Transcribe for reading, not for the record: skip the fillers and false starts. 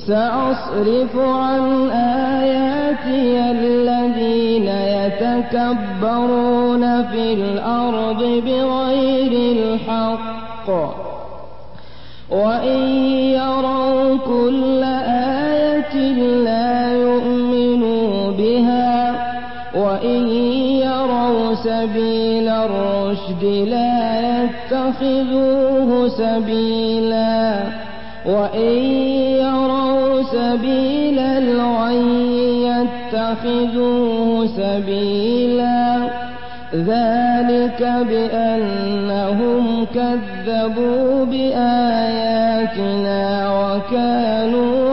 سأصرف عن آياتي الذين يتكبرون في الأرض بغير الحق وإن يروا كل آية لا يؤمنوا بها وإن يروا سبيل الرشد لا يتخذوه سبيلا وإن يروا سبيل الغي يتخذوه سبيلا ذلك بأنهم كذبوا بآياتنا وكانوا